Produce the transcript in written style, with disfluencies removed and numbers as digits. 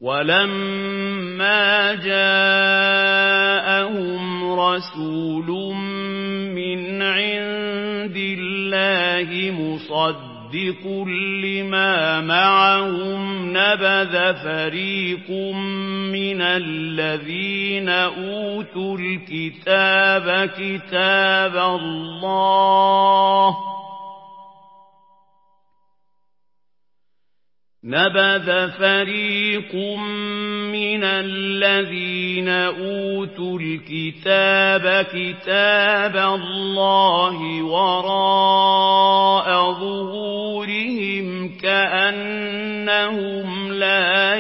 وَلَمَّا جَاءَهُمْ رَسُولٌ مِّنْ عِندِ اللَّهِ مُصَدِّقٌ لِّمَا مَعَهُمْ نَبَذَ فَرِيقٌ مِّنَ الَّذِينَ أُوتُوا الْكِتَابَ كِتَابَ اللَّهِ وَرَاءَ ظُهُورِهِمْ كَأَنَّهُمْ لَا